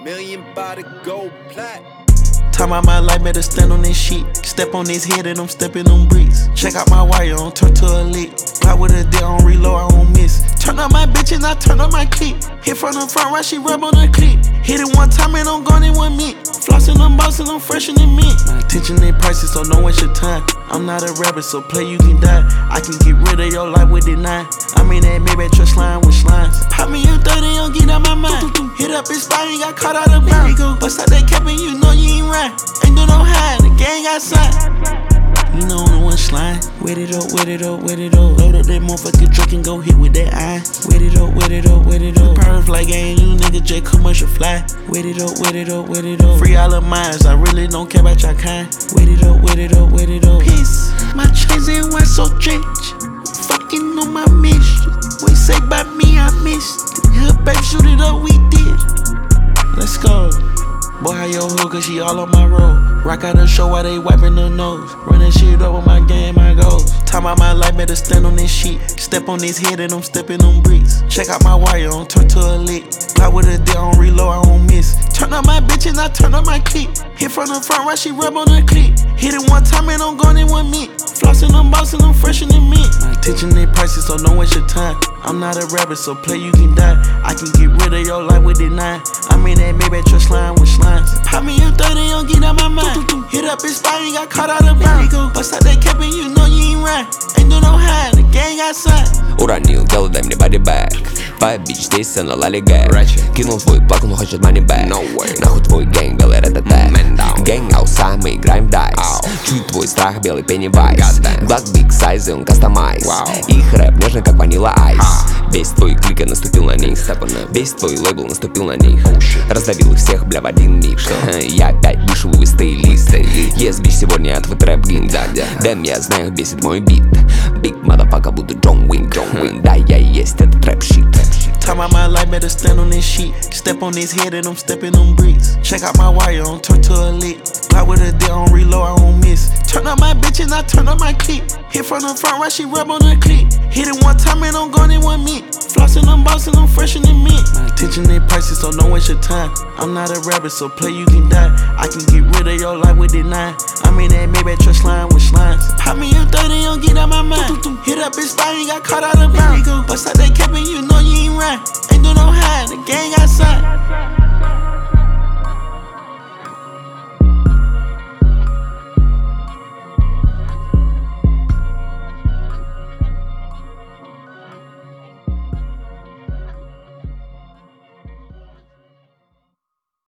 Million by the gold plat. Time out my life, better stand on this shit. Step on his head and I'm stepping on bricks. Check out my wire, on turn to a lick. Fly with a deal on reload, I won't miss. Turn up my bitch and I turn up my clip. Hit from the front right, she rub on the clip. Hit it one time and I'm gone in 1 minute. Flossing, I'm bossing, I'm fresher than mint. My attention they prices, so don't waste your time. I'm not a rapper, so play you can die. I can get rid of your life with it 9. I'm in that Maybach truck slime with slimes. Pop me a 30, don't get out my mind. Hit up his spine, he got caught out of bounds. Bust out that cap and you know you ain't right. Ain't do no hide, the gang got signed. You know I'm the one slime. Wet it up, wet it up, wet it up. Load up that motherfucking truck and go hit with that eye. Wet it up, wet it up, wet it up. Perf like ain't you nigga J commercial fly. Wet it up, wet it up, wet it up. Free all of mines, I really don't care about your kind. Wet it up, wet it up, wet it up. Peace, my chains ain't white so trench. Fucking on my mission. What you say about me, I missed. Hood babe, shoot it up, we did. Let's go. Boy, how your hoe, cause she all on my road. Rock out the show while they wiping their nose. Run that shit up with my game, my goals. Time out my life, better stand on this shit. Step on his head and I'm stepping on bricks. Check out my wire, on turn to a lick. Fly with a deal on reload, I won't miss. Turn up my bitch and I turn up my clip. Hit from the front right, she rub on the clip. Hit it one time and I'm gone in 1 minute. Flossing, I'm bossing, I'm fresher than mint. My attention they prices, so don't waste your time. I'm not a rapper, so play you can die. I can get rid of your life with it 9. I'm in that Maybach truck slime with slimes. Pop me a 30, don't get out my mind. Hit up his spine, he got caught out of bounds. Bust out that cap and you know you ain't right. Ain't do no hide, the gang got signed. Уронил, делай, дай мне бодибэк. Твоя бич здесь все на лалигэ. Кинул твой бак, он хочет money back. Нахуй твой гэнг, белый рэт-а-тэ. Гэнг ауса, мы играем в дайс. Чуть твой страх, белый пеннивайз. Глаз биг сайз, он кастомайз. Их рэп нежно, как ванила айс. Весь твой клик, я наступил на них. Весь твой лейбл наступил на них. Раздавил их всех, бля, в один миг. Я опять вышел из стейлиста. Yes, бич, сегодня твой трэп-гин. Дэм, я знаю, бесит мой бит. Big motherfucker, будто Джон Уин. Да, я и есть этот трэп-щит. Time out my life, better stand on this shit. Step on his head and I'm stepping on bricks. Check out my wire, on turn to a lick. Fly with a deal on reload, I won't miss. Turn up my bitch and I turn up my clip. Hit from the front right, she rub on the clip. Hit it one time and I'm gone in 1 minute. Flossing, I'm bossing, I'm fresher than mint. My attention they prices, so don't waste your time. I'm not a rapper, so play you can die. I can get rid of your life with it 9. I'm in that Maybach truck slime with slimes. Pop me a 30, don't get out my mind. Hit up his spine, he got caught out of bounds. Bust out that cap and you know you ain't right. Ain't do no hide, the gang got signed.